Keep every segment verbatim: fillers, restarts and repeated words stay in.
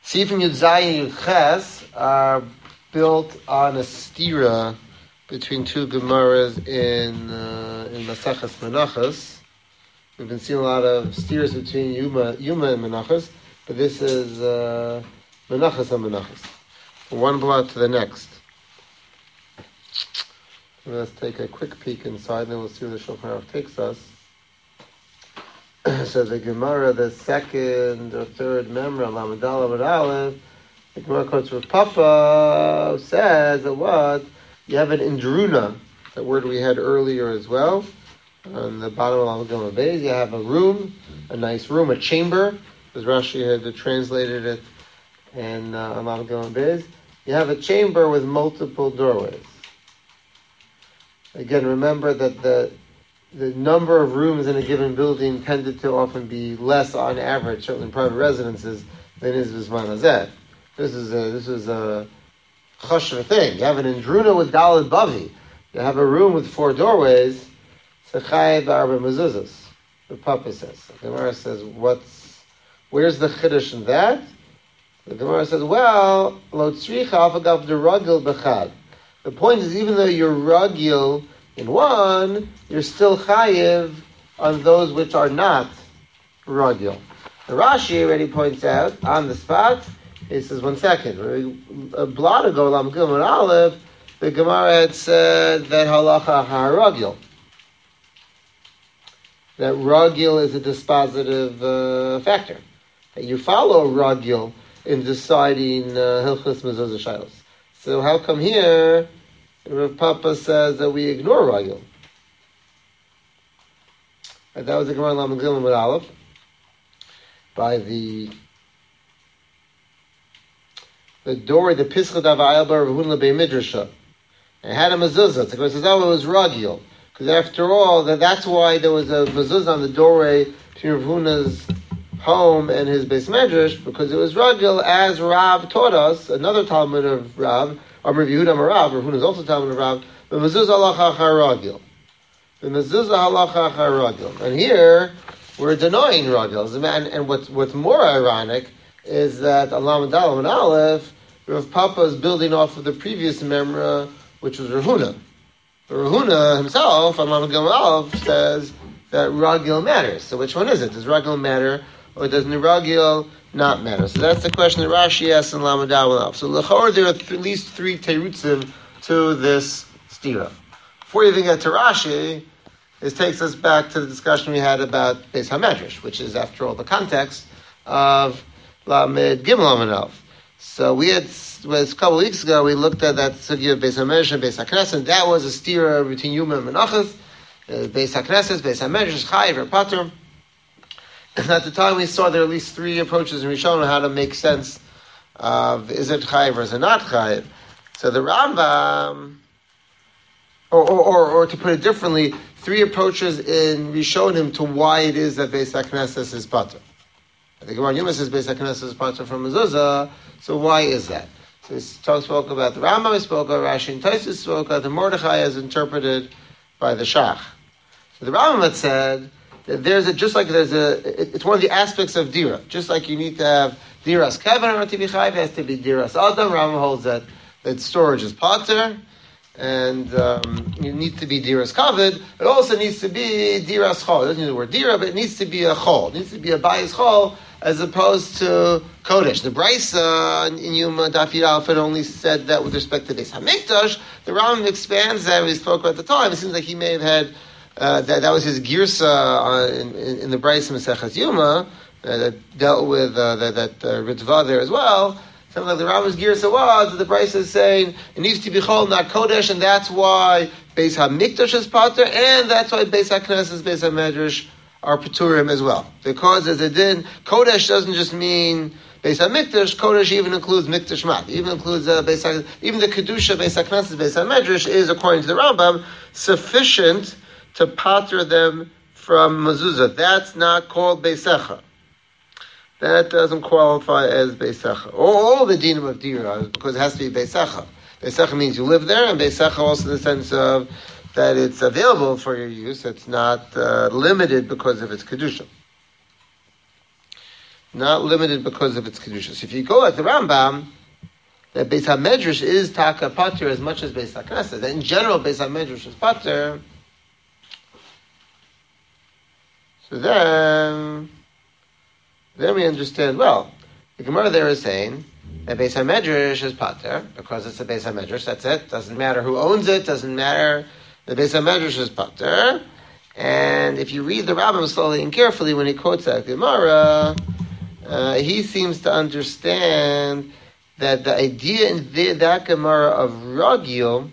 Sifim Yud Zayin and Yud Ches are built on a stira between two Gemaras in uh, in Maseches Menachos. We've been seeing a lot of steers between Yuma, Yuma and Menachos, but this is uh, Menachos and Menachos. From one block to the next. Let's take a quick peek inside, and then we'll see where the Shulchan Aruch takes us. So the Gemara, the second or third memra, Lamed Aleph and Aleph, the Gemara quotes Rav Papa, says that what? You have an indruna, that word we had earlier as well, on the bottom of Lamed Gimel Beis. You have a room, a nice room, a chamber, as Rashi had translated it in uh, Lamed Gimel Beis. You have a chamber with multiple doorways. Again, remember that the the number of rooms in a given building tended to often be less on average, certainly in private residences, than is Bisman Hazeh. This is a, this is a choshev thing. You have an indruna with daled bavi. You have a room with four doorways. Sechai ba'arba mezuzos. The Papa says. The Gemara says, "What's where's the chiddush in that?" The Gemara says, "Well, lo tzricha afagav deragil bechad." The point is, even though you're ragil in one, you're still chayiv on those which are not ragil. The Rashi already points out on the spot. He says, one second. A blot ago, Lam Gimel Aleph, the Gemara had said that halacha haragil. That ragil is a dispositive uh, factor. That you follow ragil in deciding hilchos mezuzah shilos. So how come here Rav Papa says that we ignore ragil? And that was the Gemara Lamed Gimel Aleph by the the door, the Pischad of Ayalba Rav Huna Bei Midrasha. And had a mezuzah. The Gemara says, oh, it was ragil. Because after all, that, that's why there was a mezuzah on the doorway between Rav Huna's home and his Beis Medrash, because it was ragil, as Rav taught us, another Talmud of Rav, Amar Yehuda Amar Rav, Rav Huna is also Talmud of Rav, the mezuzah halacha haragil. The mezuzah halacha haragil. And here, we're denying ragil. And, and what's, what's more ironic is that Lamed Aleph and Aleph, Rav Papa is building off of the previous memra, which was Rav Huna. Rav Huna himself, on Lamed Gimel Aleph, says that ragil matters. So which one is it? Does ragil matter, or does niragil not matter? So that's the question that Rashi asks in Lamed Aleph. So l'chor, there are th- at least three terutzim to this stira. Before you even get to Rashi, this takes us back to the discussion we had about Beis HaMedrash, which is, after all, the context of Lamed Gimel Lamed Aleph. So we had, was a couple of weeks ago, we looked at that sugya of Beis HaMedrash and Beis HaKnesset, and that was a stira between Yuma and Menachos, uh, Beis HaKnesset, Beis HaMedrash, Chayiv, or Pater. And at the time we saw there are at least three approaches in Rishon on how to make sense of is it Chayiv or is it not Chayiv. So the Rambam, or, or, or, or to put it differently, three approaches in Rishonim to why it is that Beis HaKnesset is Pater. The Gemara Yuma says Beis HaKnesset is Pater from mezuzah, so why is that? So we spoke about the Rambam, we spoke about Rashi and Tosfos spoke about the Mordechai as interpreted by the Shach. So the Rambam had said that there's a, just like there's a, it, it's one of the aspects of Dira. Just like you need to have Diras Kevin or T V Chayv, it has to be Diras Adam. Rambam holds that, that storage is Pater, and um, you need to be Diras Kavod. It also needs to be Diras Chol. It doesn't use the word Dira, but it needs to be a Chol. It needs to be a Bayis Chol, as opposed to Kodesh. The Brisa in Yuma Daf Yud Aleph only said that with respect to Beis HaMikdash. The Rambam expands that. We spoke about at the time. It seems like he may have had uh, that. That was his girsa uh, in, in, in the Brisa Maseches Yuma uh, that dealt with uh, that, that uh, Ritva there as well. Something like the Rambam's girsa was that the Brisa is saying it needs to be Chol, not Kodesh, and that's why Beis HaMikdash is Pater, and that's why Beis HaKnesset, Beis HaMedrash are Paturim as well. Because as it did, Kodesh doesn't just mean Beis HaMikdash, Kodesh even includes Mikdash Mat, even includes uh, Beis HaKnesset, even the Kedusha, Beis HaKnesset, Beis HaMedrash is, according to the Rambam, sufficient to pater them from mezuzah. That's not called Beisecha. That doesn't qualify as Beisecha. All, all the dinim of Dira is because it has to be Beisecha. Beisecha means you live there, and Beisecha also in the sense of that it's available for your use. It's not uh, limited because of its Kedusha. not limited because of its kedusha. So if you go at the Rambam, that Beis HaMedrash is taka pater as much as Beis HaKnesset. That in general, Beis HaMedrash is pater. So then, then we understand, well, the Gemara there is saying that Beis HaMedrash is pater, because it's a Beis HaMedrash, that's it. Doesn't matter who owns it, doesn't matter. The Beis HaMedrash is pater. And if you read the Rambam slowly and carefully, when he quotes that Gemara, uh, he seems to understand that the idea in the, that Gemara of Ragil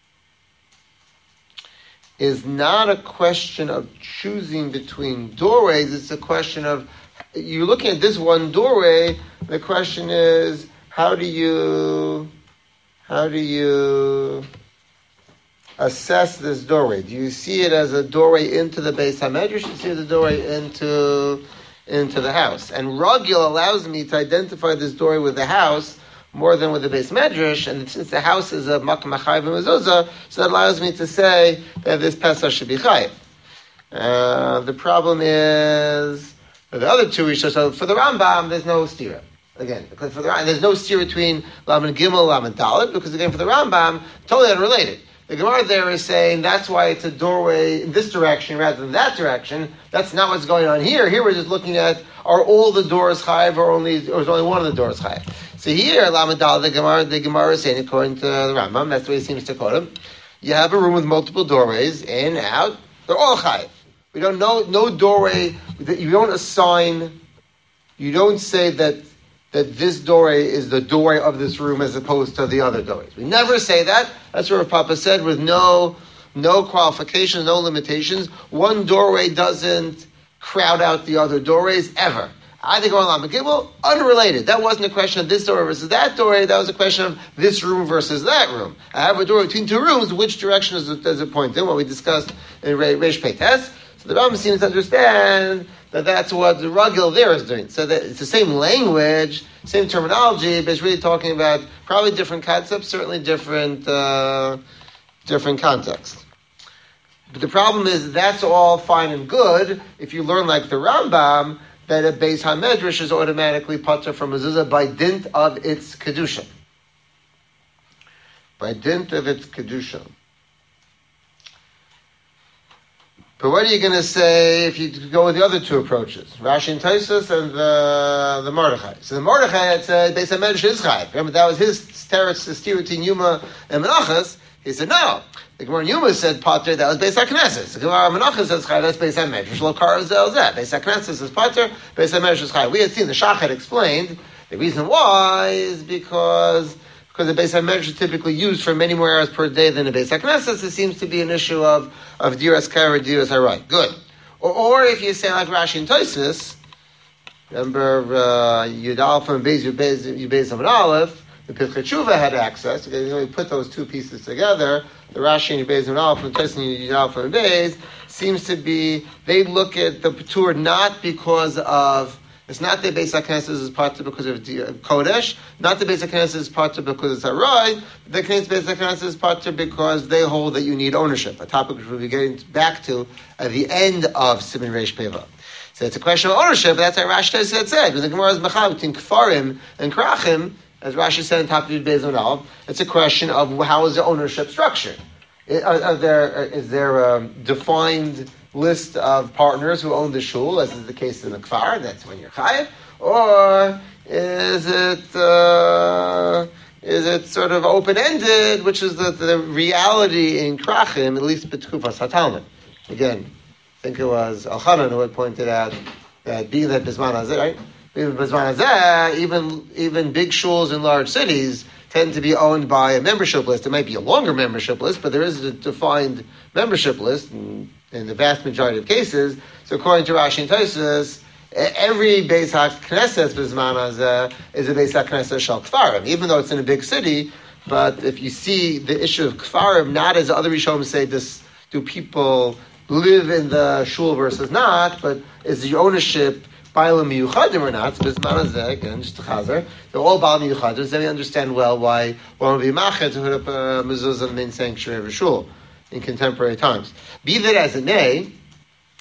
is not a question of choosing between doorways, it's a question of, you're looking at this one doorway, the question is, how do you, how do you assess this doorway? Do you see it as a doorway into the Beis HaMedrash, or do you see it as a doorway into, into the house? And Ragil allows me to identify this doorway with the house more than with the Beis Medrash, and since the house is a Makom HaChayiv and Mezuzah, so that allows me to say that this Pesach should be Chayiv. Uh, the problem is, for the other two Rishos, so for the Rambam, there's no stira. Again, because for the there's no stira between Lamed Gimel and Lamed Dalet, because again, for the Rambam, totally unrelated. The Gemara there is saying that's why it's a doorway in this direction rather than that direction. That's not what's going on here. Here we're just looking at, are all the doors Chayiv or only, or is only one of the doors Chayiv? So here, Lamed Dalet, the Gemara, the Gemara is saying, according to the Rambam, that's the way he seems to quote him, you have a room with multiple doorways, in, out, they're all Chayiv. We don't know, no doorway, you don't assign, you don't say that that this doorway is the doorway of this room as opposed to the other doorways. We never say that. That's what Papa said, with no no qualifications, no limitations. One doorway doesn't crowd out the other doorways, ever. I think on Gimel, unrelated. That wasn't a question of this doorway versus that doorway. That was a question of this room versus that room. I have a door between two rooms. Which direction does it, does it point in? What we discussed in Reish Peites. So the Rambam seems to understand that that's what the Ragil there is doing. So that it's the same language, same terminology, but it's really talking about probably different concepts, certainly different uh, different contexts. But the problem is that's all fine and good if you learn like the Rambam that a Beis HaMedrash is automatically pater from mezuzah by dint of its kedusha. By dint of its kedusha. But what are you going to say if you go with the other two approaches? Rashi and Tosfos and the the Mordechai. So the Mordechai had said Beis HaMedrash is Chayiv. Remember, that was his teretz, the steer between Yuma and Menachos. He said, no. The Gemara Yuma said Pater, that was Beis HaKnesses. The Gemara Menachos says Chayiv, that's Beis HaMedrash. Lo Karazel Zeh. Beis HaKnesses is Pater, Beis HaMedrash is Chayiv. We had seen, the Shach had explained, the reason why is because because the Beis HaMedrash is typically used for many more hours per day than the Beis HaKnesses. It seems to be an issue of, of Diras Kara, Diras Harai. Good. Or, or if you say like Rashi and Tosfos, remember, uh, Yud Aleph and Beis, Yud Beis and Aleph, the Pischei Tshuva had access. Okay, you know, we put those two pieces together, the Rashi and Yud Beis and Aleph, and Tosfos and Yud Aleph and Beis, seems to be, they look at the Patur not because of, it's not the Beis HaKnesses is pater because of Kodesh, not the Beis HaKnesses is pater because it's Harai, the Beis HaKnesses is pater because they hold that you need ownership, a topic which we'll be getting back to at the end of Siman Reish Peva. So it's a question of ownership, but that's how Rashi said, said. Because the Gemara is Mechal between Kfarim and Krachim, as Rashi said in top of Yud Beis and Aleph, it's a question of how is the ownership structured. Are, are there, is there a defined list of partners who own the shul, as is the case in the Kfar, that's when you're chayiv, or is it uh, is it sort of open-ended, which is the, the reality in Krachim, at least B'Tkufas HaTalmud. Again, I think it was Elchanan who had pointed out that being that Bizman Hazeh, right? Being Bizman Hazeh, even even big shuls in large cities tend to be owned by a membership list. It might be a longer membership list, but there is a defined membership list in, in the vast majority of cases. So according to Rashi and Tosfos, every Beis HaKnesses Bizman Hazeh is a Beis HaKnesses Shel Kfarim, even though it's in a big city. But if you see the issue of Kfarim, not as other Rishonim say, this, do people live in the shul versus not, but is the ownership Bailam Miyuchadim or not? So Bizman Hazeh, again, just to chazer, they're all Baal Miyuchadim, so then we understand well why one would be mached to put up a mezuzah in the main sanctuary of a shul in contemporary times. Be that as it may,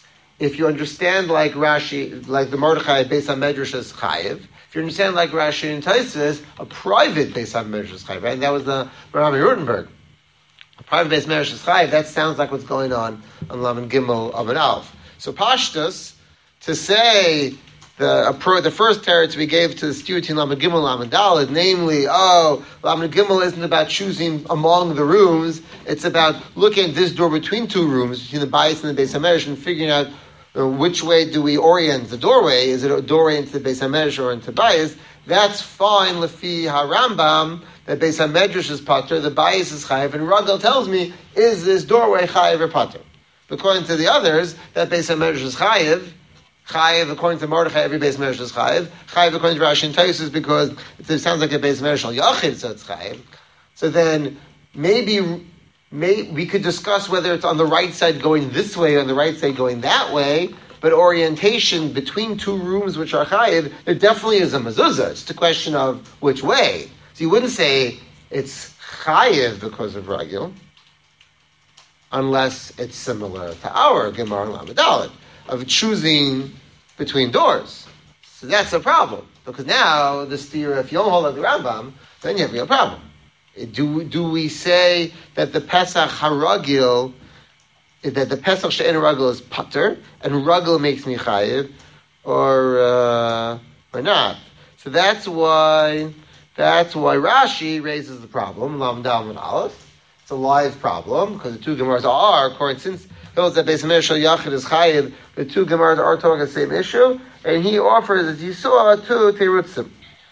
if you understand like Rashi, like the Mordechai Beis HaMedrash is chayiv. If you understand like Rashi and Tosfos, a private Beis HaMedrash is chayiv, right? And that was the Rabbi Rutenberg. A private Beis HaMedrash is chayiv. That sounds like what's going on on Lamed Gimel of an Alf. So Pashtus, to say the the first teretz we gave to the steward in Lamed Gimel Lamed Daled, namely, oh, Lamed Gimel isn't about choosing among the rooms, it's about looking at this door between two rooms, between the Bayis and the Beis HaMedrash, and figuring out uh, which way do we orient the doorway. Is it a doorway into the Beis HaMedrash or into Bayis? That's fine, Lefi HaRambam, that Beis HaMedrash is pater, the Bayis is chayiv, and Ragal tells me, is this doorway chayiv or pater? According to the others, that Beis HaMedrash is chayiv. Chayiv, according to Mordechai, every Beis HaMedrash is chayiv. Chayiv, according to Rashi and Tosfos, because it sounds like a Beis HaMedrash al Yachid, so it's chayiv. So then, maybe, may, we could discuss whether it's on the right side going this way or on the right side going that way, but orientation between two rooms which are chayiv, there definitely is a mezuzah. It's a question of which way. So you wouldn't say it's chayiv because of Ragil, unless it's similar to our Gemara and Lamed Daled, of choosing between doors. So that's a problem. Because now, the steer, if you don't hold like the Rambam, then you have a real problem. Do, do we say that the Pesach HaRagil, that the Pesach She'en Ragil is pater, and Ragil makes me chayiv, or, uh, or not? So that's why, that's why Rashi raises the problem, Lamed Daled and Aleph. It's a live problem, because the two Gemaras are, according, since those that Beis HaMedrash Yachid is chayiv, the two Gemaras are talking the same issue, and he offers, as you saw, two terutzim,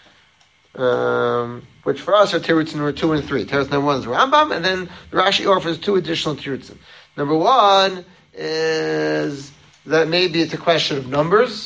um, which for us are terutzim number two and three. Teretz number one is Rambam, and then Rashi offers two additional terutzim. Number one is that maybe it's a question of numbers,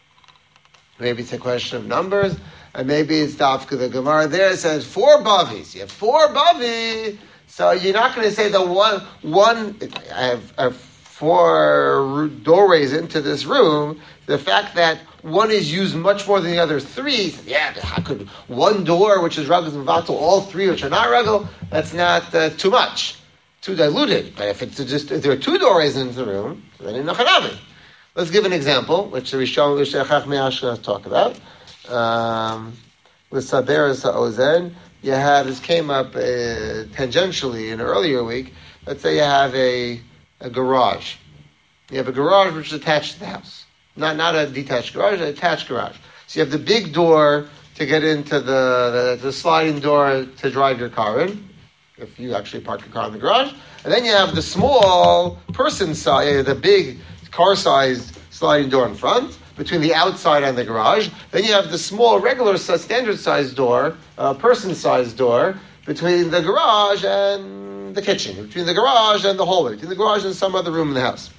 maybe it's a question of numbers, and maybe it's dafka. The Gemara there says four bavis. You have four bavi. So you're not going to say that one, one, I have, I have four doorways into this room. The fact that one is used much more than the other three, yeah, how could one door, which is Ragel and Vatal, all three which are not Ragel, that's not uh, too much, too diluted. But if it's just, if there are two doorways into the room, then in Nachanami. Let's give an example, which the Rishon L'Shechach Me'ashkenaz talk about. Um, with Saberes HaOzen, you have, this came up uh, tangentially in an earlier week, let's say you have a, a garage. You have a garage which is attached to the house. Not not a detached garage, an attached garage. So you have the big door to get into the, the, the sliding door to drive your car in, if you actually park your car in the garage. And then you have the small person size, the big car-sized sliding door in front, between the outside and the garage. Then you have the small, regular, standard-sized door, uh, person-sized door, between the garage and the kitchen, between the garage and the hallway, between the garage and some other room in the house.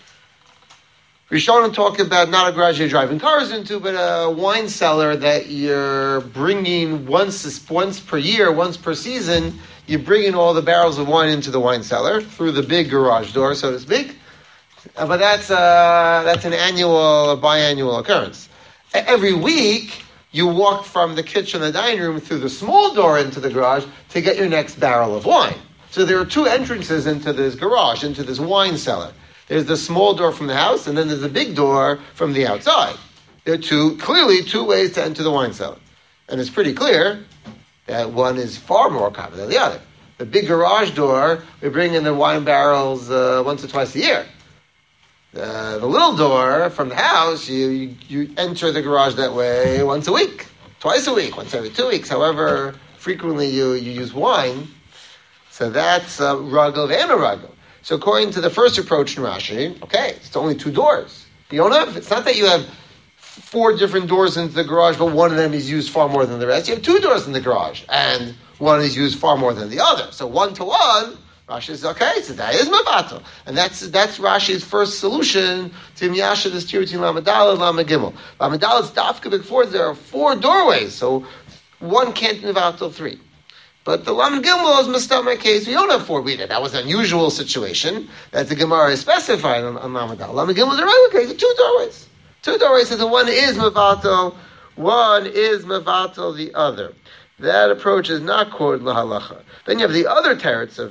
Rishonim talk about not a garage you're driving cars into, but a wine cellar that you're bringing once once per year, once per season. You're bringing all the barrels of wine into the wine cellar through the big garage door, so to speak. Uh, but that's uh, that's an annual, a biannual occurrence. Every week, you walk from the kitchen, the dining room, through the small door into the garage to get your next barrel of wine. So there are two entrances into this garage, into this wine cellar. There's the small door from the house, and then there's the big door from the outside. There are two, clearly two ways to enter the wine cellar. And it's pretty clear that one is far more common than the other. The big garage door, we bring in the wine barrels uh, once or twice a year. Uh, the little door from the house, you, you you enter the garage that way once a week, twice a week, once every two weeks, however frequently you, you use wine. So that's uh, Ragel and a Ragel. So according to the first approach in Rashi, okay, it's only two doors. You don't have, it's not that you have four different doors into the garage, but one of them is used far more than the rest. You have two doors in the garage, and one is used far more than the other. So one to one, Rashi says, okay, so that is Mavato. And that's that's Rashi's first solution to Miyasha, this tier between Lamed Daled and Lamed Gimel. Lamed Daled's Dafka before there are four doorways, so one can't Mavato three. But the Lamed Gimel is Mistama case, we don't have four. We did. That was an unusual situation that the Gemara is specified on, on Lamed Daled. Lamed Gimel is a regular case, two doorways. Two doorways, so the one is Mavato, one is Mavato the other. That approach is not quoted lahalacha. Then you have the other teretz of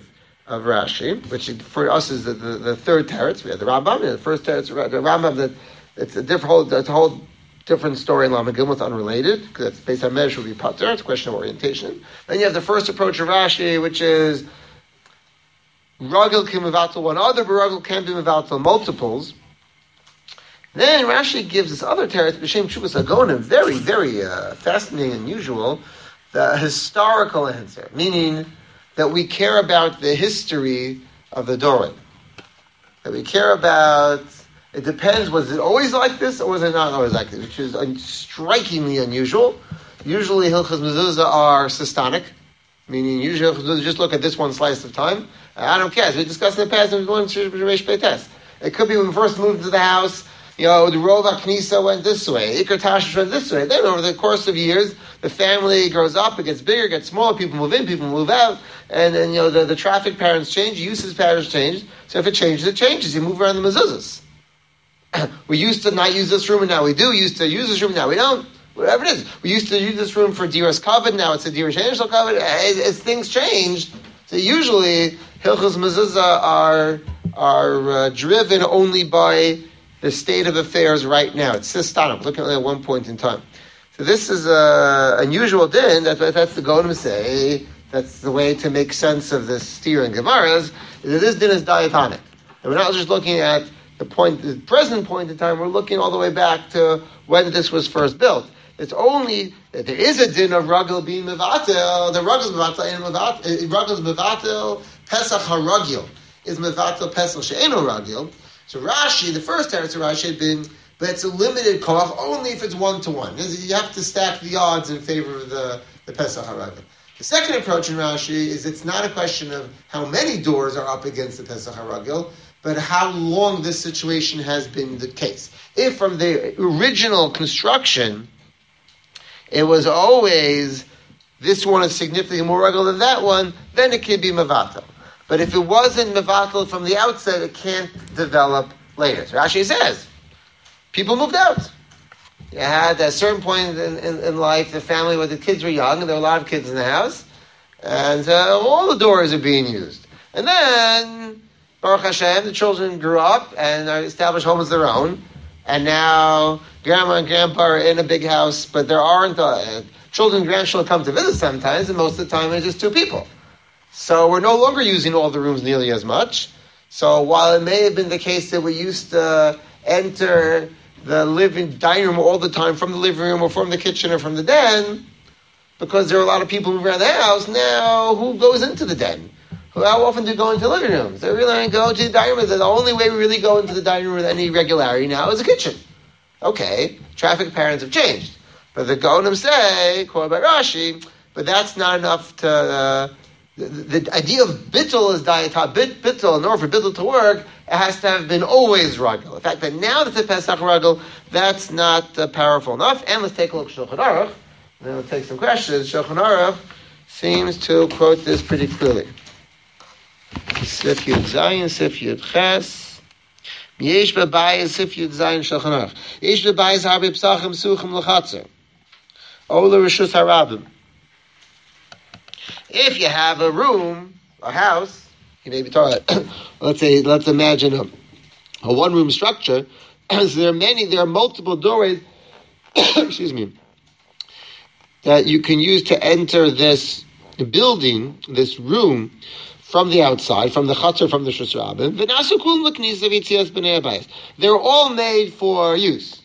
of Rashi, which for us is the, the, the third teretz. We had the Rambam, and the first teretz, the Rambam, that it's a different whole, it's a whole different story in Lamed Gimel. It's unrelated, because it's based on Medrash, will be Pater. It's a question of orientation. Then you have the first approach of Rashi, which is Ragil can mevatel one other, but Ragil can be mevatel multiples. Then Rashi gives this other teretz, B'Shem Tshuvas Agonim, very, very uh, fascinating and unusual, the historical answer, meaning that we care about the history of the Dorim. That we care about, it depends, was it always like this or was it not always like this, which is un- strikingly unusual. Usually Hilchos Mezuzah are systonic, meaning usually Hilchos Mezuzah just look at this one slice of time. I don't care, as we discussed in the past, it could be when we first moved to the house, you know, the Rova Knisa went this way, Iker Tashish went this way. Then over the course of years, the family grows up, it gets bigger, it gets smaller, people move in, people move out, and then, you know, the, the traffic patterns change, usage patterns change. So if it changes, it changes. You move around the mezuzahs. We used to not use this room, and now we do. We used to use this room, now we don't. Whatever it is. We used to use this room for Diras Kavod, now it's a Diras Angel Kavod. As, as things change, so usually, Hilchos Mezuzah are, are uh, driven only by the state of affairs right now. It's systonic, looking at one point in time. So this is a unusual din. That's what that's the Gonim say. That's the way to make sense of this steer in Gemaras. That this din is diatonic, and we're not just looking at the point, the present point in time. We're looking all the way back to when this was first built. It's only that there is a din of Ragil being mevatel. The Ragil mevatel and mevatel. Ragil mevatel Pesach haragil is mevatel Pesach she'eno Ragil. So Rashi, the first teretz of Rashi had been, but it's a limited koach only if it's one to one. You have to stack the odds in favor of the, the Pesach HaRagil. The second approach in Rashi is it's not a question of how many doors are up against the Pesach HaRagil, but how long this situation has been the case. If from the original construction, it was always this one is significantly more Ragil than that one, then it can be Mavatal. But if it wasn't mevatel from the outset, it can't develop later. So Rashi says, people moved out. You had at a certain point in, in, in life, the family where the kids were young, and there were a lot of kids in the house, and uh, all the doors are being used. And then, Baruch Hashem, the children grew up and established homes of their own, and now grandma and grandpa are in a big house, but there aren't, uh, children and grandchildren come to visit sometimes, and most of the time it's just two people. So we're no longer using all the rooms nearly as much. So while it may have been the case that we used to enter the living dining room all the time from the living room or from the kitchen or from the den, because there are a lot of people moving around the house, now who goes into the den? How often do you go into living rooms? They really don't go to the dining room. The only way we really go into the dining room with any regularity now is the kitchen. Okay, traffic patterns have changed. But the Gonim say, quoted by Rashi, but that's not enough to... Uh, The, the idea of bittul is diatot. Bit, bittul, in order for bittul to work, it has to have been always ragil. The fact that now that it's Pesach ragil, that's not uh, powerful enough. And let's take a look at Shulchan Aruch. Then we'll take some questions. Shulchan Aruch seems to quote this pretty clearly. Sif Yud Zayin, Sif Yud Ches. Yesh b'bayis Sif Yud Zayin Shulchan Aruch. Yesh b'bayis harbi psachim suchim l'chatzer. Ola rishus harabim. If you have a room, a house, you may be talking about, let's say, let's imagine a, a one-room structure. So there are many, there are multiple doorways, excuse me, that you can use to enter this building, this room, from the outside, from the chutzner, from the Shus Rabbim. They're all made for use.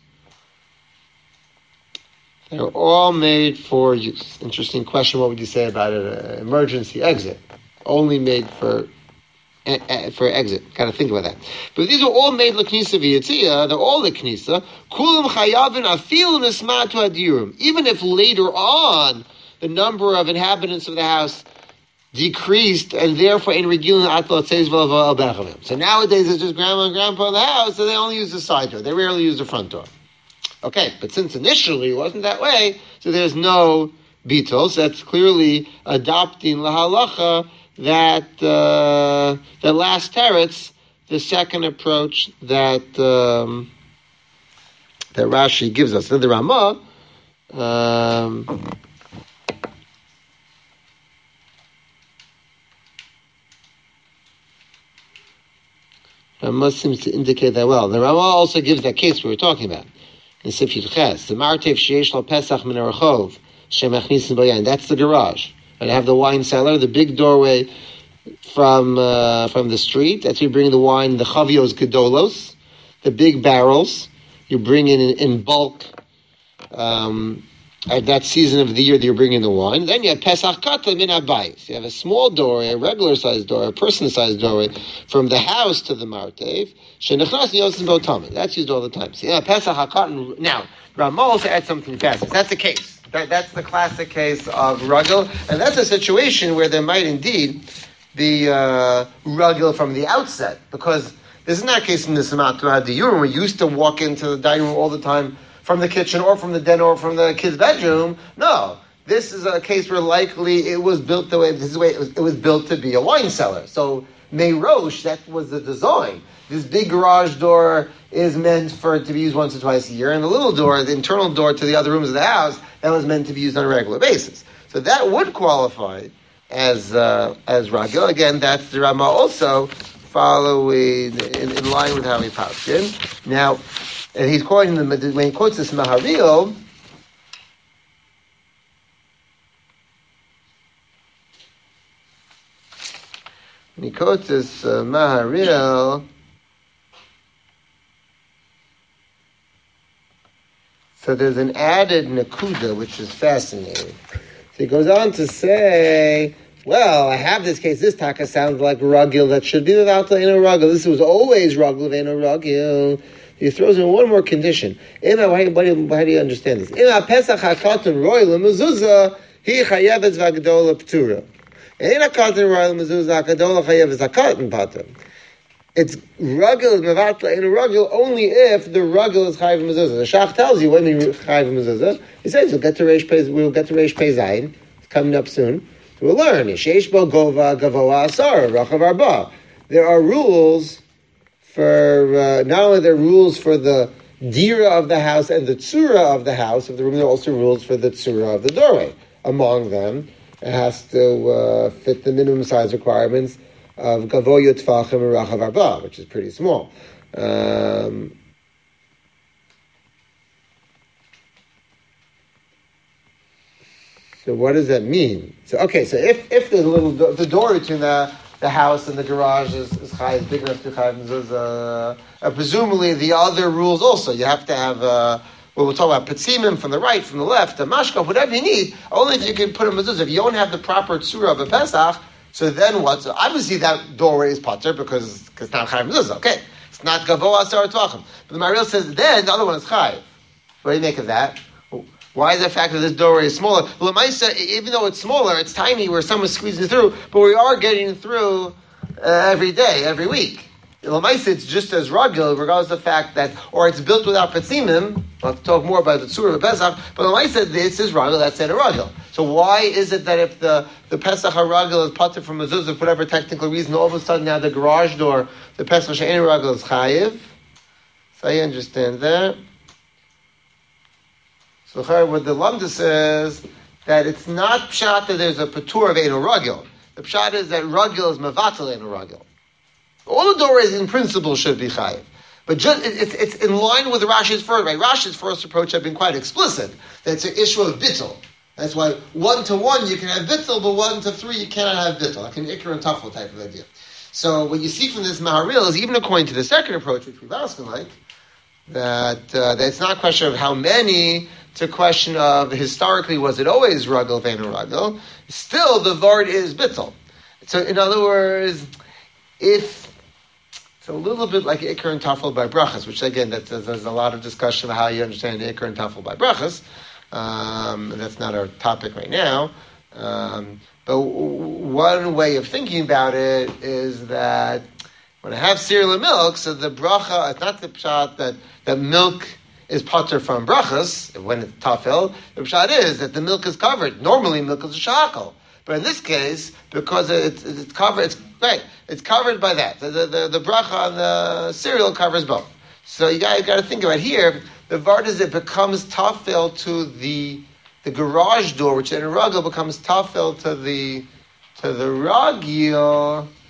They're all made for use. Interesting question. What would you say about an emergency exit? Only made for uh, for exit. Got to think about that. But these are all made l'knisa v'yitzia. They're all l'knisa. Kulam chayavin afil nismatu adirum. Even if later on the number of inhabitants of the house decreased, and therefore in regilin atlot says v'al bechavim. So nowadays it's just grandma and grandpa in the house, so they only use the side door. They rarely use the front door. Okay, but since initially it wasn't that way, so there's no bitul. So that's clearly adopting lahalacha that uh, the last teretz, the second approach that um, that Rashi gives us. Then the Ramah. Um, Rama seems to indicate that well. The Rama also gives that case we were talking about. In Sif Yud Ches, the Martev Sheyesh Lo Pesach Min HaRechov, Shemachnisim Boyan. That's the garage. And I have the wine cellar, the big doorway from uh, from the street. That's where you bring the wine, the Chavios Gedolos, the big barrels. You bring in in bulk. Um, At that season of the year that you're bringing the wine, then you have Pesach Katan Min Habayis. You have a small doorway, a regular-sized doorway, a person-sized doorway from the house to the Martev. Shenechnas Yosim Botamim. That's used all the time. So, yeah, Pesach Katan. Now, Rama also adds something fast. That's the case. That, that's the classic case of Rugel, and that's a situation where there might indeed be uh, Rugel from the outset, because this is not a case in the Samat Diyurim. We used to walk into the dining room all the time from the kitchen or from the den or from the kid's bedroom. No, this is a case where likely it was built the way, this is the way it was, it was built to be a wine cellar. So, Meirosh, that was the design. This big garage door is meant for it to be used once or twice a year, and the little door, the internal door to the other rooms of the house, that was meant to be used on a regular basis. So that would qualify as uh, as Ragil. Again, that's the Rama also following in, in line with how he passed in. Now, and he's quoting the when he quotes this Maharil. When he quotes this uh, Maharil, so there's an added nakuda which is fascinating. So he goes on to say, well, I have this case. This taka sounds like ragil that should be without the inner ragil. This was always ragil inner ragil. He throws in one more condition. Ima, how, how do you understand this? Ima pesach hakatan royal mezuzah he chayevet v'agdola ptura. Ina katan royal mezuzah hakadola chayevet zakatan pater. It's ragil mevatla in a ragil only if the ragil is chayiv mezuzah. The Shach tells you what I mean chayiv mezuzah. He says we'll get to reish pei. We'll get to reish pei zayin. It's coming up soon. So we'll learn. Yesheish bo gova gavoa asar rachav arba. There are rules for uh, not only there are rules for the dira of the house and the tsura of the house of the room. There are also rules for the tsura of the doorway. Among them, it has to uh, fit the minimum size requirements of Gavoyot Tfachim and Rachav Arba, which is pretty small. Um, so what does that mean? So okay, so if if the little do- the door between the the house and the garage is, is high, is big enough to have uh, uh, presumably the other rules also. You have to have uh, well, we'll talk about petzimim from the right, from the left, a mashkov, whatever you need. Only if you can put a mezuzah. If you don't have the proper tzura of a Pesach, so then what? So obviously that doorway is pater because it's not chayiv mezuzah. Okay, it's not gavoa asar tvachim. But the Maharil says then the other one is chayiv. What do you make of that? Why is the fact that this doorway is smaller? Well, Lamaisa, even though it's smaller, it's tiny where someone's squeezing through, but we are getting through uh, every day, every week. Lamaisa, it's just as rugged, regardless of the fact that, or it's built without petzimim. We'll have to talk more about the tzura of the Pesach, but Lamaisa, this is rugged, that's a rugged. So why is it that if the, the Pesach HaRagil is pater from mezuzah for whatever technical reason, all of a sudden now the garage door, the Pesach She'en Ragil is chayiv? So I understand that. So what the Lamda says, that it's not pshat that there's a patur of Eino Ragil. The pshat is that Ragil is mevatel Eino Ragil. All the doorways in principle should be chayiv. But just, it, it's, it's in line with Rashi's first, right? Rashi's first approach had been quite explicit. That it's an issue of bittul. That's why one to one you can have bittul, but one to three you cannot have bittul. Like an ikar and tafel type of idea. So what you see from this Maharil is, even according to the second approach, which we've asked like, that, uh, that it's not a question of how many, it's a question of historically was it always ragel ve'enu ragel. Still, the vard is bittul. So, in other words, if it's a little bit like ikar and tafel by brachas, which again, that, there's a lot of discussion of how you understand ikar and tafel by brachas. Um, that's not our topic right now. Um, but one way of thinking about it is that when I have cereal and milk, so the bracha, it's not the pshat that, that milk is pater from brachas, when it's tafel. The pshat is that the milk is covered. Normally milk is a shakal. But in this case, because it's, it's covered, it's right, it's covered by that. The, the, the, the bracha on the cereal covers both. So you got, you got to think about here, the vard is it becomes tafel to the the garage door, which in a ragil becomes tafel to the to the ragil.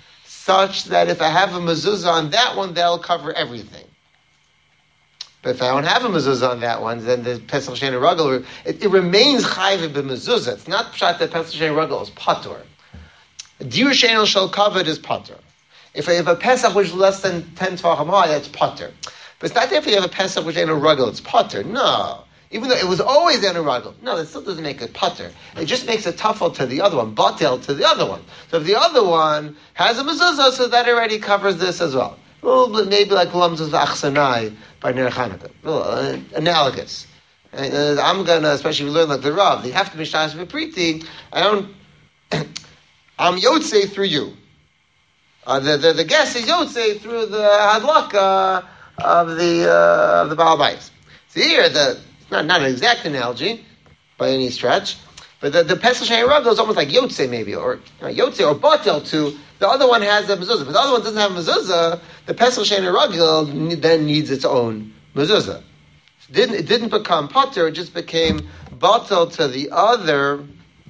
such that if I have a mezuzah on that one, that'll cover everything. But if I don't have a mezuzah on that one, then the Pesach Sheni Ragel, it, it remains chayv b'mezuzah. It's not pshat that Pesach Sheni Ragel is patur. Dir Sheni Shel Kavod is patur. If I have a Pesach which is less than ten tvachim high, that's patur. But it's not that if you have a Pesach which ain't a Ragel, it's patur. No. Even though it was always in a Ragel. No, that still doesn't make it patur. It just makes a tafel to the other one, batel to the other one. So if the other one has a mezuzah, so that already covers this as well. A little bit, maybe like Lamzuz Achsanai by Ner Chanukah. Uh, analogous. And, uh, I'm gonna, especially if you learn like the Rav, you have to be Shas V'Priti. I don't, I'm Yotzei through you. Uh, the, the, the guest is Yotzei through the Hadlaka of the, uh, of the Baal Bayis. So here, the, not, not an exact analogy by any stretch, but the, the Pesach Sheni Ragel is almost like Yotzei maybe, or uh, Yotzei or Batel to, the other one has a mezuzah, but the other one doesn't have a mezuzah. The Pesach Sheni Ragel then needs its own mezuzah. It didn't, it didn't become pater, it just became batel to the other,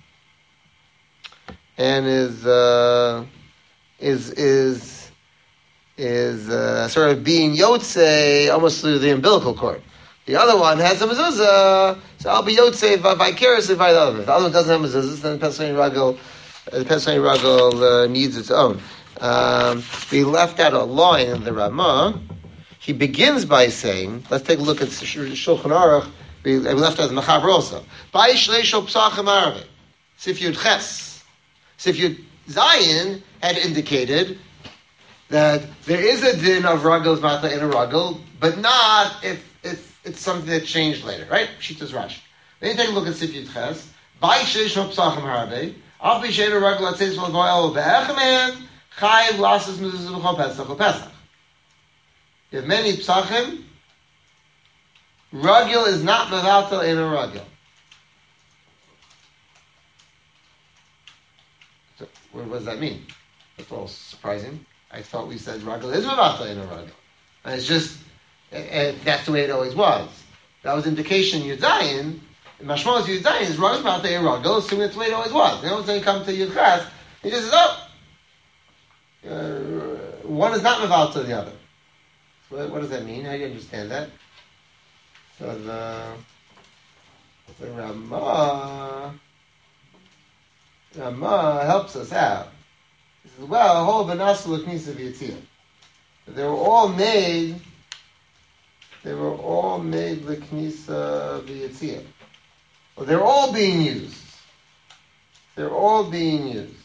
and is uh, is is is uh, sort of being yotzei almost through the umbilical cord. The other one has a mezuzah, so I'll be yotzei vicariously by the other. If the other one doesn't have mezuzah, then the Pesach Sheni Ragel, the Pesach Sheni Ragel uh, needs its own. Um, we left out a line in the Ramah. He begins by saying, let's take a look at Shulchan Aruch. We, we left out the Mechaber also. By Shleisho Psachim Arabic. Sif Yud Ches. Sif Yud Zayin had indicated that there is a din of Ragel Matla in a Ragel, but not if, if it's something that changed later, right? Shitas Rashi. Then you take a look at Sif Yud Ches. By Shleisho Psachim Arabic. Al B'Shein Ragel Atzis Vol Goel Be'echaman. Chayiv lasses mezuzah b'chol Pesach or Pesach. You have many psachim. Ragil is not mevatel in a ragil. So, what does that mean? That's all surprising. I thought we said ragil is mevatel in a ragil, and it's just uh, uh, that's the way it always was. That was indication Yudayin. Mashmos Yudayin is ragil mevatel in a ragil, assuming that's the way it always was. Now when you come to Yudchas, he just says, oh. Uh, one is not mevatel to the other. So what, what does that mean? How do you understand that? So the the Ramah Ramah helps us out. He says, well, the whole Benasul Knisa V'Yitzia. They were all made. They were all made L'Knisa V'Yitzia. Well, they're all being used. They're all being used.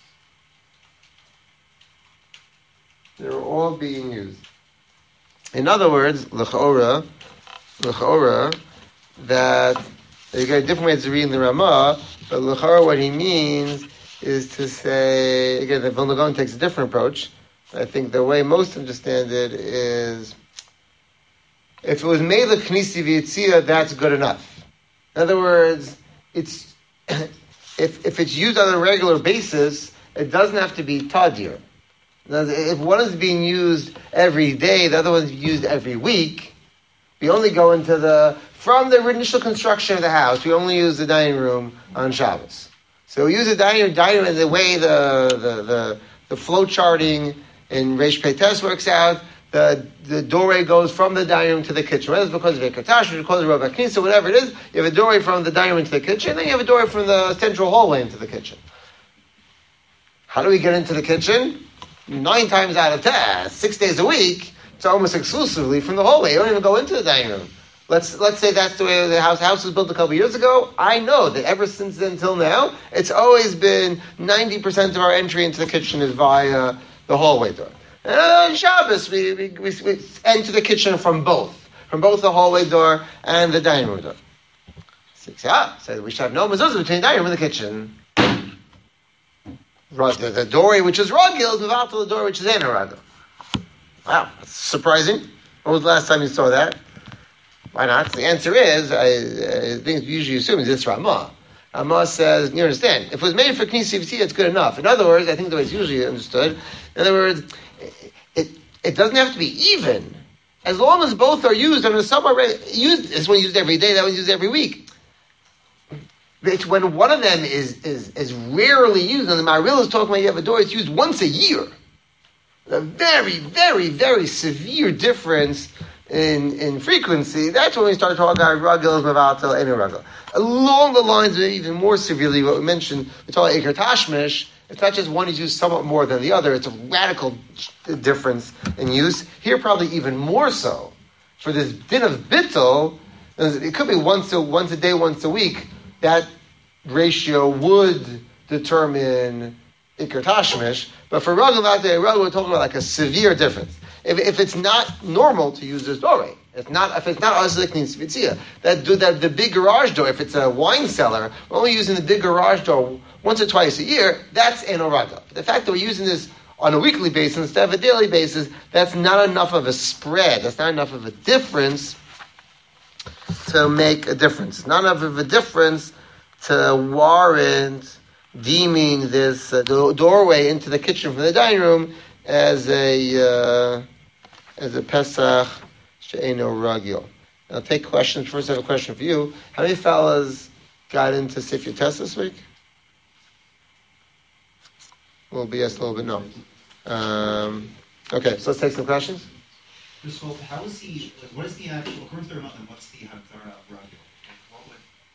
They're all being used. In other words, l'chora, l'chora, that you got different ways of reading the Ramah, but l'chora, what he means is to say, again, the Vilna Gaon takes a different approach. I think the way most understand it is, if it was made l'knisi v'yitzia, that's good enough. In other words, it's if if it's used on a regular basis, it doesn't have to be tadir. If one is being used every day, the other one is used every week, we only go into the, from the initial construction of the house, we only use the dining room on Shabbos. So we use the dining, dining room in the way the, the, the, the flow charting in Reish Peites works out. The, the doorway goes from the dining room to the kitchen. Whether it's because of a katash, or because of a knisa, whatever it is, you have a doorway from the dining room to the kitchen, and then you have a doorway from the central hallway into the kitchen. How do we get into the kitchen? Nine times out of ten, six days a week, it's almost exclusively from the hallway. You don't even go into the dining room. Let's let's say that's the way the house house was built a couple of years ago. I know that ever since then till now, it's always been ninety percent of our entry into the kitchen is via the hallway door. And on Shabbos, we, we, we, we enter the kitchen from both, from both the hallway door and the dining room door. Six, yeah, so we should have no mezuzah between the dining room and the kitchen. The, the doorway which is ragil is moved to the door which is in a ragil. Wow, that's surprising. When was the last time you saw that? Why not? The answer is, I, I think usually assume it's Ramah. Ramah says, you understand, if it was made for Knisi V'Tzia, it's good enough. In other words, I think the way it's usually understood, in other words, it, it, it doesn't have to be even. As long as both are used, and some are used, this one used every day, that one used every week. It's when one of them is, is, is rarely used, and the Maril is talking about you have a door, it's used once a year. a very, very, very severe difference in in frequency, that's when we start talking about Ragil, Mavatal, and Ragil. Along the lines of even more severely, what we mentioned, we talk about Iker Tashmish, it's not just one is used somewhat more than the other, it's a radical difference in use. Here, probably even more so. For this din of Bittul, it could be once a, once a day, once a week, that ratio would determine Iker Tashmish, but for Ragil, Ragil, we're talking about like a severe difference. If, if it's not normal to use this door, it's not, if it's not Azlik Nitzvitzia, that, that the big garage door, if it's a wine cellar, we're only using the big garage door once or twice a year, that's Eno Ragil. The fact that we're using this on a weekly basis instead of a daily basis, that's not enough of a spread, that's not enough of a difference to make a difference. It's not enough of a difference to warrant deeming this uh, doorway into the kitchen from the dining room as a uh, as a Pesach she'eino ragil. I'll take questions. First, I have a question for you. How many fellas got into Sifya Test this week? A little bit yes, a little bit no. Um, okay, so let's take some questions. First of all, how is he? Like, what is the actual? According to the Rambam, what's the Hagdara of ragil? Like, what would?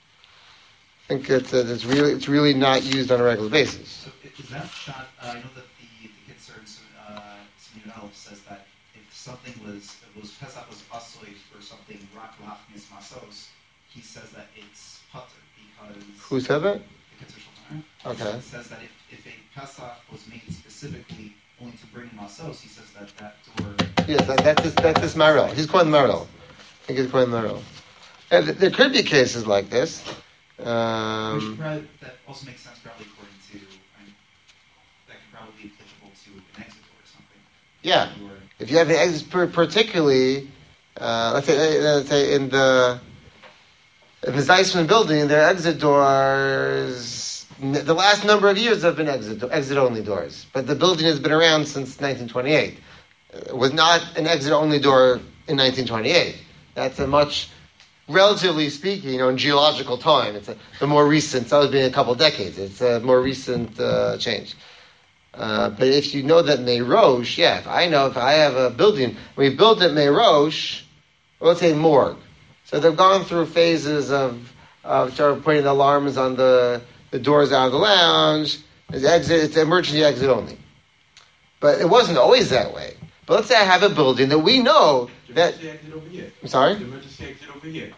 I think it's uh, it's really it's really not used on a regular basis. So is that shot? Uh, I know that the the Kitzur uh, Simeon Elf says that if something was if it was Pesach was asoi for something rak lachnis masos, he says that it's putter because. Who said that? The Kitzur Shulchan Aruch. Okay. He says that if, if a Pesach was made specifically only to bring masos, he says that that door. Yes, that, that's his, that's his Maril. He's quoting Maril. I think he's quoting Maril. And there could be cases like this. Um, Which probably, that also makes sense probably according to, I mean, that could probably be applicable to an exit door or something. Yeah. If you have an exit, particularly, uh, let's say, let's say in the in the Zeisman building, their exit doors, the last number of years have been exit exit only doors, but the building has been around since nineteen twenty-eight. It was not an exit only door in nineteen twenty-eight. That's a much, relatively speaking, you know, in geological time, it's a, a more recent. It's always been a couple of decades. It's a more recent uh, change. Uh, but if you know that Meirosh, yeah, if I know if I have a building, we built at Meirosh, well, let's say morgue. So they've gone through phases of of sort of putting the alarms on the, the doors out of the lounge. It's exit, it's emergency exit only. But it wasn't always that way. But let's say I have a building that we know the that. Emergency exit over here. I'm sorry. The emergency exit over here.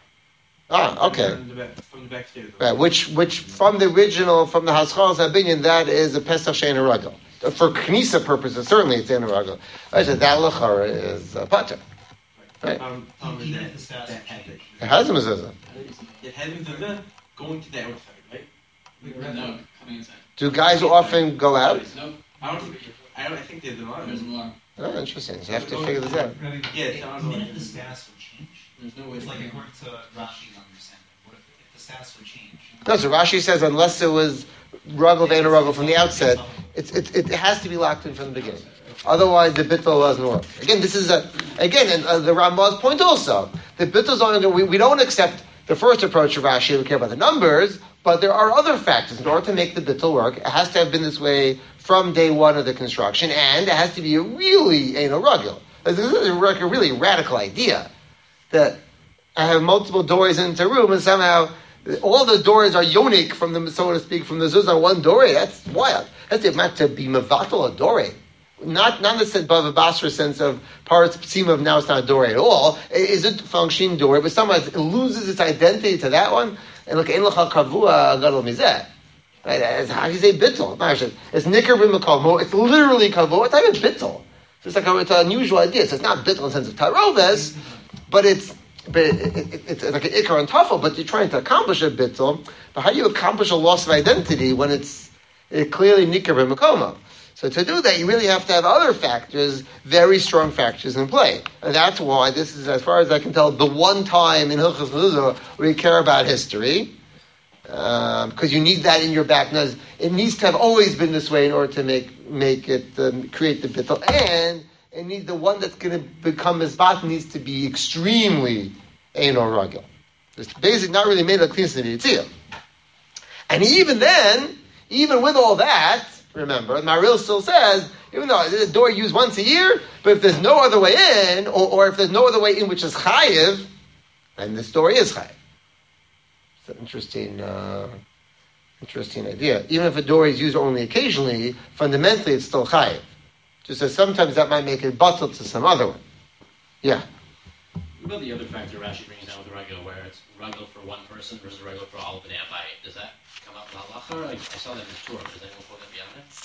Ah, okay. From the back, from the back stairs. Right, which which from the original, from the Haskalas Habinyan, that is a Pesach Shein Ragel. For Knisa purposes, certainly it's in a Ragel. I said that Lachara is a Pater. Right. Um, um, Even that, if the status that would change. It has a mezuzah. It has a mezuzah going to the outside, right? No, coming inside. Do guys often go out? No, I don't think. I don't. I think there's an alarm. there's an alarm. Oh, interesting. So you have to figure this out. Yeah, If it sounds the like- minute the status would change, There's no way. it's to like bring it. according to Rashi's understanding, what if, if the status would change? No, so Rashi says unless it was Ragel Vein Ragel from the outset, it's, it, it has to be locked in from the beginning. Otherwise, the bittul doesn't work. Again, this is a again and uh, the Ramah's point also. The bittul only we, we don't accept the first approach of Rashi. We care about the numbers, but there are other factors in order to make the bittul work. It has to have been this way from day one of the construction, and it has to be a really anal ragil. This is like a really radical idea that I have multiple doors into a room, and somehow all the doors are yonik from the, so to speak, from the zuz on one door. That's wild. That's the amount to be mevatel a door. Not not in the sense of a basra sense of parts seem of now it's not a door at all. It is a functioning door, but somehow it loses its identity to that one. And look, ein l'chal kavua gadol mizeh. Right? It's how you say bittul. It's nicker b'makom. It's literally kavua. What type of bittul? So it's like a, it's an unusual idea. So it's not bittul in the sense of taroves, but it's but it, it, it, it's like an ikar and tafel. But you're trying to accomplish a bittul. But how do you accomplish a loss of identity when it's it clearly nicker b'makom? So to do that, you really have to have other factors, very strong factors in play. And that's why this is, as far as I can tell, the one time in Hilchos Mezuzah where you care about history, um, because you need that in your back. It needs to have always been this way in order to make make it, um, create the bittul. And it needs the one that's going to become mizbat needs to be extremely ein or ragil. It's basically not really made of clean. And even then, even with all that, remember, the Maharil still says, even though the door used once a year, but if there's no other way in, or, or if there's no other way in which is chayiv, then this door is chayiv. It's an interesting, uh, interesting idea. Even if a door is used only occasionally, fundamentally it's still chayiv. Just as sometimes that might make it bottled to some other one. Yeah. What about the other factor Rashi brings down with the regular, where it's regular for one person versus regular for all of the Abayit? Does that come up in halacha? I, I saw that in the Torah. Does anyone quote that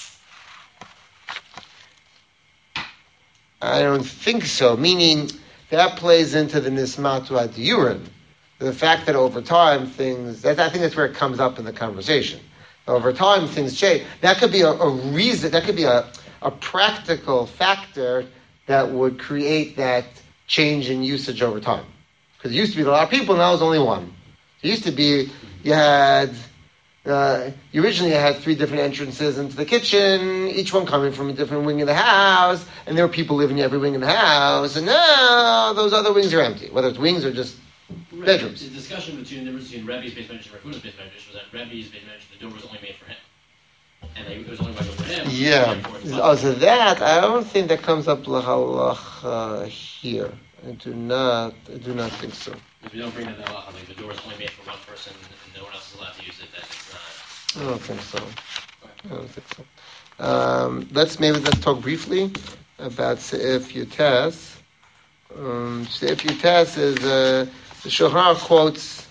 beyond it? I don't think so. Meaning that plays into the nismatu ad yurin. The fact that over time things, that, I think that's where it comes up in the conversation. Over time things change. That could be a, a reason, that could be a, a practical factor that would create that change in usage over time. Because it used to be a lot of people, now it's only one. It used to be, you had, uh, you originally had three different entrances into the kitchen, each one coming from a different wing of the house, and there were people living in every wing of the house, and now those other wings are empty, whether it's wings or just right. bedrooms. The discussion between the difference between Rebbe's base measure and Rav Huna's base measure was that Rebbe's base measure, the door was only made for him. And they, it was only regular for him. Yeah. Oh, so that, I don't think that comes up l'halacha here. I do not, I do not think so. If you don't bring that to halacha, like the door is only made for one person and no one else is allowed to use it, then it's not. I don't think so. I don't think so. Um, let's maybe let's talk briefly about Seif Yutes. Um, Seif Yutes is uh, the Shulchan Aruch quotes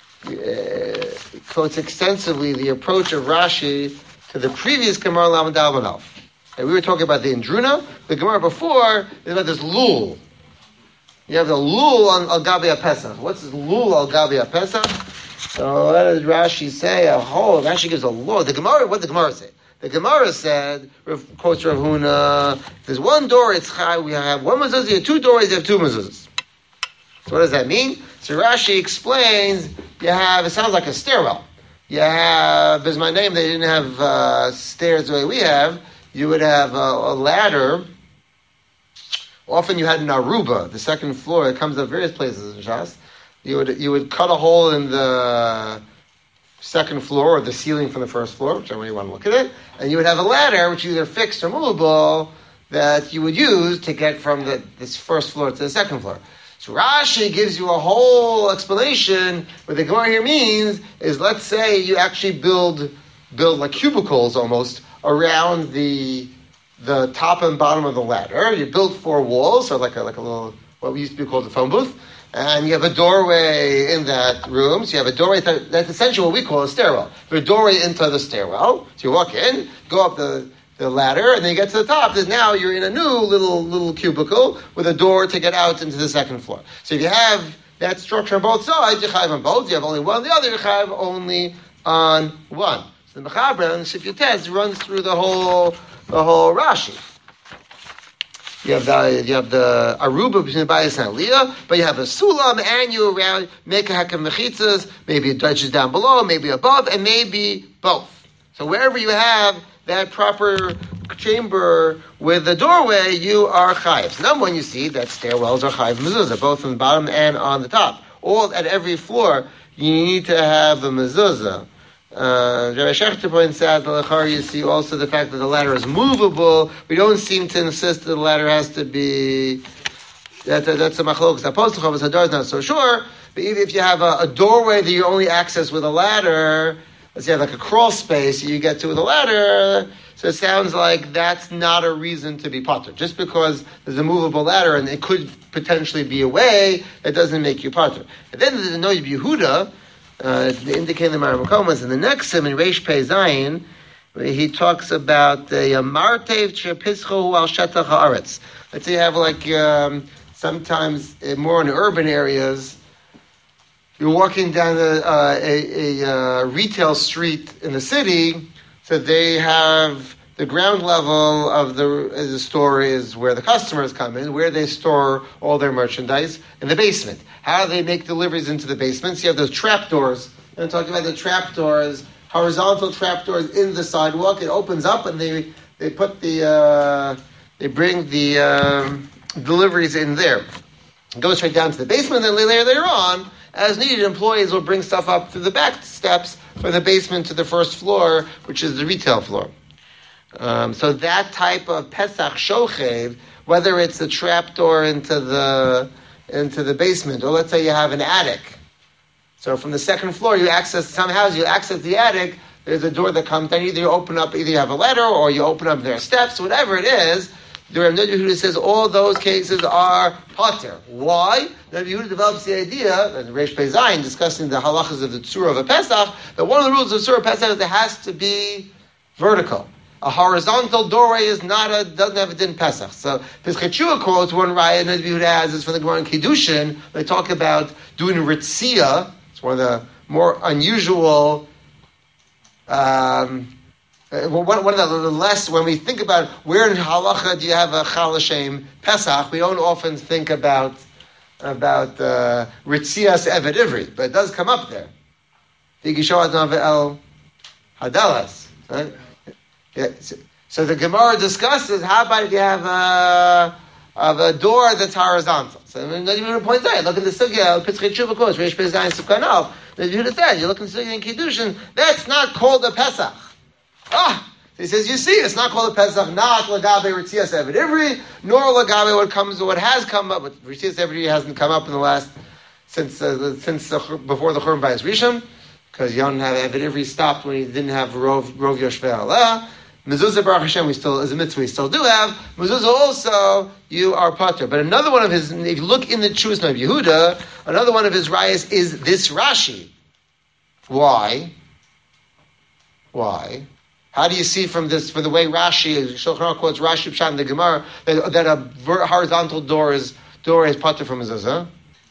uh, quotes extensively the approach of Rashi to the previous Gemara Lamed Alman Alf. And we were talking about the Indruna. The Gemara before is about this lul. You have the lul on Al Gabi HaPesach. What's this lul Al Gabi HaPesach? So what does Rashi say? A whole Rashi gives a law. The Gemara, what did the Gemara say? The Gemara said, quotes Rav Huna, there's one door, it's chai, we have one mezuzah, you have two doors, you have two mezuzahs. So what does that mean? So Rashi explains, you have, it sounds like a stairwell. You have, as my name, they didn't have uh, stairs the way we have. You would have a, a ladder. Often you had an aruba, the second floor. It comes up various places in Shas. You would you would cut a hole in the second floor or the ceiling from the first floor, whichever way you want to look at it, and you would have a ladder, which is either fixed or movable, that you would use to get from the this first floor to the second floor. So Rashi gives you a whole explanation. What the Gemara here means is, let's say you actually build build like cubicles almost around the the top and bottom of the ladder. You build four walls, so like a like a little what we used to be called a phone booth, and you have a doorway in that room. So you have a doorway that, that's essentially what we call a stairwell. There's a doorway into the stairwell. So you walk in, go up the the ladder, and then you get to the top. Because now you're in a new little little cubicle with a door to get out into the second floor. So if you have that structure on both sides, you have on both. You have only one on the other, you have only on one. So the Mechaber and Seif Yutes runs through the whole the whole Rashi. You have the you have the aruba between the bayis and aliyah, but you have a sulam, and you around make a hakam mechitzas. Maybe it touches down below, maybe above, and maybe both. So wherever you have that proper chamber with the doorway, you are chayiv. So number one, you see that stairwells are chayiv mezuzah, both on the bottom and on the top. All at every floor, you need to have a mezuzah. Uh, Rabbi Shechter points out that you see also the fact that the ladder is movable. We don't seem to insist that the ladder has to be. That, that, that's a machlokes. Opposed to Chavos Hadar is not so sure. But even if you have a, a doorway that you only access with a ladder, let's say you have like a crawl space you get to with a ladder. So it sounds like that's not a reason to be potter. Just because there's a movable ladder and it could potentially be a way, that doesn't make you potter. And then there's the Noid Yehuda. Uh, indicating the Maramakomas in the next sim in Reish Pei Zayin, where he talks about the Martev Chepischo al Shetach Haaretz. Let's say you have like um, sometimes uh, more in urban areas, you're walking down a, uh, a, a uh, retail street in the city, so they have the ground level of the, the store is where the customers come in, where they store all their merchandise, in the basement. How do they make deliveries into the basement? So you have those trap doors. I'm talking about the trap doors, horizontal trap doors in the sidewalk. It opens up and they they put the, uh, they bring the um, deliveries in there. It goes right down to the basement, and then later, later on, as needed, employees will bring stuff up through the back steps from the basement to the first floor, which is the retail floor. Um, so that type of Pesach shochev, whether it's a trapdoor into the into the basement, or let's say you have an attic. So from the second floor, you access some houses, you access the attic. There's a door that comes down. Either you open up, either you have a ladder, or you open up their steps, whatever it is. The Rav Yehuda says all those cases are pater. Why? The Rav Yehuda develops the idea, and Reish Pei Zayin discussing the halachas of the tzura of a Pesach, that one of the rules of the tzura of Pesach is it has to be vertical. A horizontal doorway is not a doesn't have a din Pesach. So Pesach Shua quotes one raya and Rav Yehuda has is from the Gemara in Kiddushin. They talk about doing ritzia. It's one of the more unusual. Um, One, one of the less, when we think about where in halacha do you have a Chal Hashem Pesach, we don't often think about about uh, Ritzias Eved Ivri, but it does come up there. El Hadalas. Right? Yeah, so, so the Gemara discusses how about if you have a, of a door that's horizontal. So then you point out, look at the sugya, Pitzchei Tshuva quotes, Reish Pei Zayin Sukhanal. The Yehuda said, you look in the sugya in Kiddushin, that's not called a Pesach. Ah! So he says, you see, it's not called a Pesach, not Lagabe Ritzias Eved Ivri, nor Lagabe what comes, what has come up, but Ritzias Eved Ivri hasn't come up in the last, since, uh, since uh, before the Churban Bayis Rishon, because Yon have Eved Ivri stopped when he didn't have Rov, Rov Yoshvei Aleh. Mezuzah Baruch Hashem, we still, as a mitzvah, we still do have. Mezuzah also, you are pater. But another one of his, if you look in the Chuvas of Yehuda, another one of his rayas is this Rashi. Why? Why? How do you see from this, from the way Rashi, Shulchan Aruch quotes Rashi Pshat in the Gemara, that, that a ver- horizontal door is door is pater from mezuzah?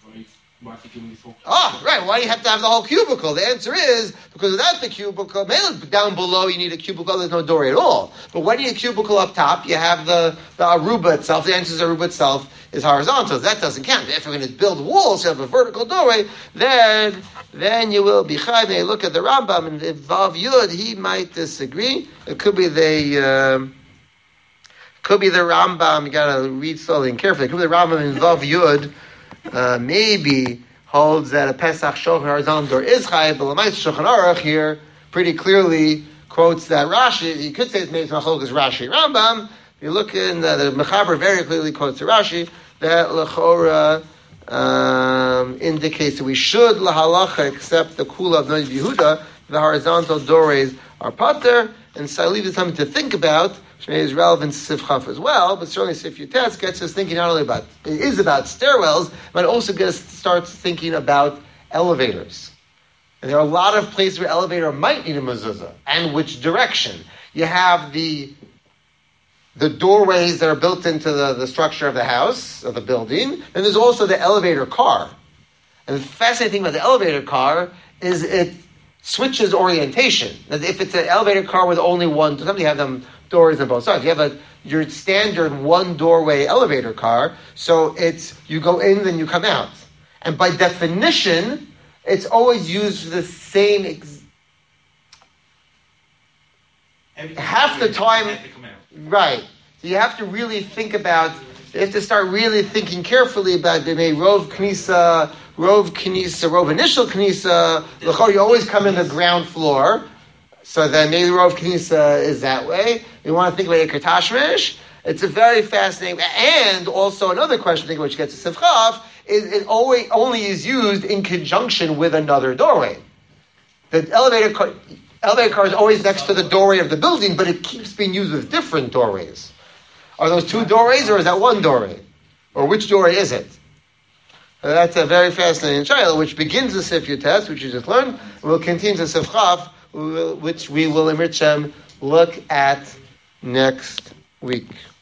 Ah, right. Why do you have to have the whole cubicle? The answer is because without the cubicle, maybe down below you need a cubicle. There's no door at all. But when you need a cubicle up top, you have the, the aruba itself. The answer is aruba itself is horizontal. That doesn't count. If you're going to build walls, you have a vertical doorway. Then, then you will be chayv. They look at the Rambam and Vav Yud. He might disagree. It could be the. Um, could be the Rambam. You got to read slowly and carefully. It could be the Rambam in Vav Yud. Uh, maybe holds that a Pesach Shulchan horizontal door is chayav, but L'mais Shulchan Aruch here pretty clearly quotes that Rashi. You could say it's made Machlokes Rashi Rambam. If you look in the, the Mechaber, very clearly quotes the Rashi that L'chora um, indicates that we should lahalacha accept the kula of Noid Yehuda. The horizontal doorways are pater, and so I leave it something to think about. Which is relevant to Sif Chaf as well, but certainly Sif Yutes gets us thinking not only about, it is about stairwells, but also gets starts thinking about elevators. And there are a lot of places where elevator might need a mezuzah, and which direction. You have the the doorways that are built into the, the structure of the house, of the building, and there's also the elevator car. And the fascinating thing about the elevator car is it switches orientation. If it's an elevator car with only one, somebody have them doors on both sides. You have a your standard one doorway elevator car, so it's you go in then you come out, and by definition, it's always used for the same. Ex- half the time, right? So you have to really think about. You have to start really thinking carefully about the Rov Knisa, Rov Knisa, Rov initial Knisa. You always come in the ground floor. So then maybe the Rov Knisa is that way. You want to think about Iker Tashmish. It's a very fascinating, and also another question, I think, which gets to Sifchaf, is it always only is used in conjunction with another doorway. The elevator car, elevator car is always next to the doorway of the building, but it keeps being used with different doorways. Are those two doorways, or is that one doorway? Or which doorway is it? Uh, that's a very fascinating child, which begins the Sif Yutes, which you just learned, and will continue to Sifchaf, which we will in Richem look at next week.